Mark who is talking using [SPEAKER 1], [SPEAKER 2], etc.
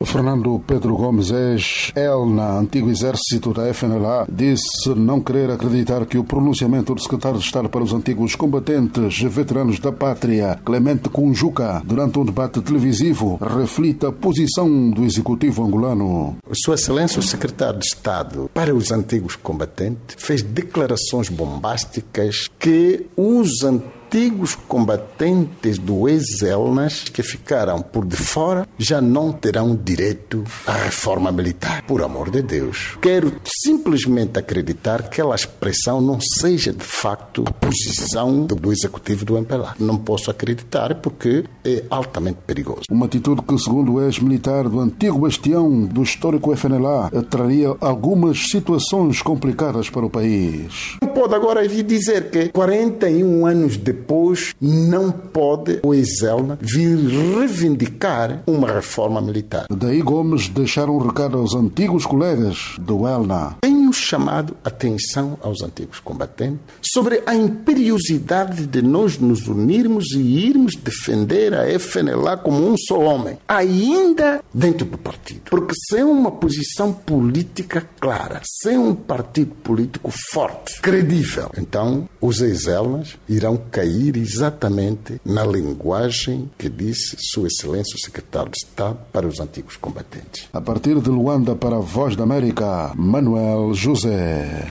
[SPEAKER 1] Fernando Pedro Gomes, ex-ELNA, antigo exército da FNLA, disse não querer acreditar que o pronunciamento do secretário de Estado para os antigos combatentes veteranos da pátria, Clemente Kunjuka, durante um debate televisivo, reflita a posição do executivo angolano.
[SPEAKER 2] Sua Excelência, o secretário de Estado para os antigos combatentes, fez declarações bombásticas que os antigos combatentes do ex-ELNAS que ficaram por de fora já não terão direito à reforma militar. Por amor de Deus. Quero simplesmente acreditar que aquela expressão não seja de facto a posição do executivo do MPLA. Não posso acreditar porque é altamente perigoso.
[SPEAKER 1] Uma atitude que, segundo o ex-militar do antigo bastião do histórico FNLA, traria algumas situações complicadas para o país.
[SPEAKER 2] Não pode agora vir dizer que 41 anos depois não pode o ex-ELNA vir reivindicar uma reforma militar.
[SPEAKER 1] Daí Gomes deixar um recado aos antigos colegas do ELNA.
[SPEAKER 2] Tenho chamado atenção aos antigos combatentes sobre a imperiosidade de nós nos unirmos e irmos defender a FNLA como um só homem, ainda dentro do partido. Porque sem uma posição política clara, sem um partido político forte, credível, então os ex-ELNAs irão cair exatamente na linguagem que disse Sua Excelência o Secretário de Estado para os antigos combatentes.
[SPEAKER 1] A partir de Luanda para a Voz da América, Manuel José.